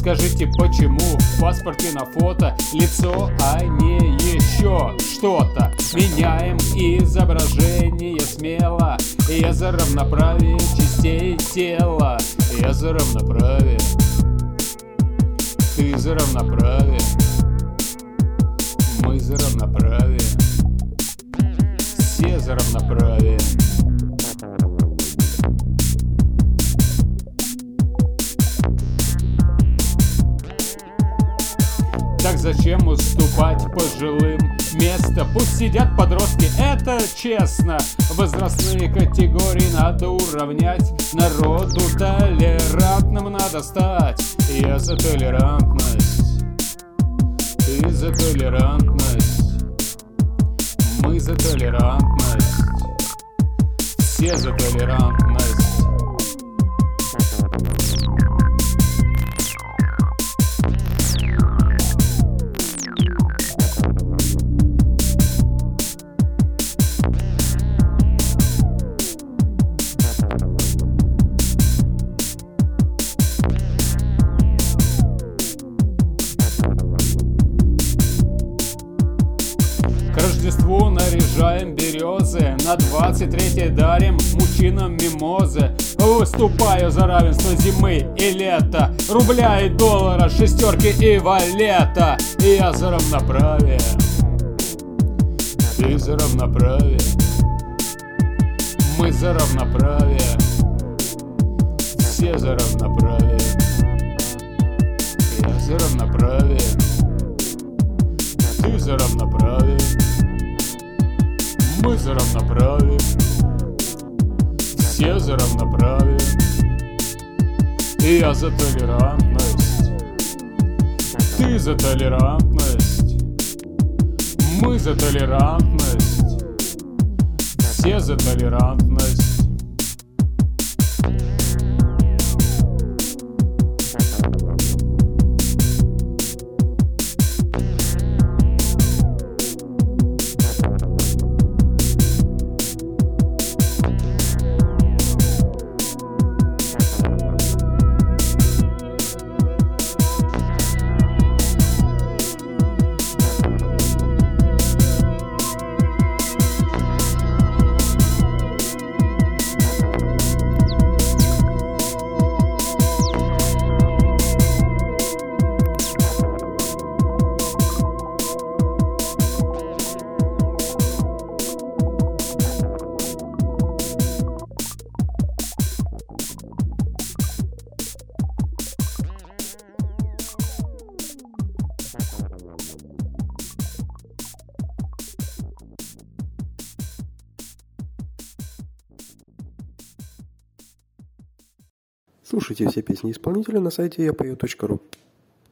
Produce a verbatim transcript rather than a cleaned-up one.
Скажите, почему в паспорте на фото лицо, а не еще что-то? Меняем изображение смело. Я за равноправие частей тела. Я за равноправие. Ты за равноправие. Мы за равноправие. Все за равноправие. Так зачем уступать пожилым место? Пусть сидят подростки, это честно. Возрастные категории надо уравнять. Народу толерантным надо стать. Я за толерантность. Ты за толерантность. Мы за толерантность. Все за толерантность. К Рождеству наряжаем березы, на двадцать третье дарим мужчинам мимозы. Выступаю за равенство зимы и лета, рубля и доллара, шестерки и валета. Я за равноправие. Ты за равноправие. Мы за равноправие. Все за равноправие. Я за равноправие. Ты за равноправие. Мы за равноправие. Все за равноправие. И я за толерантность. Ты за толерантность. Мы за толерантность. Все за толерантность. Слушайте все песни исполнителя на сайте я пою точка ру.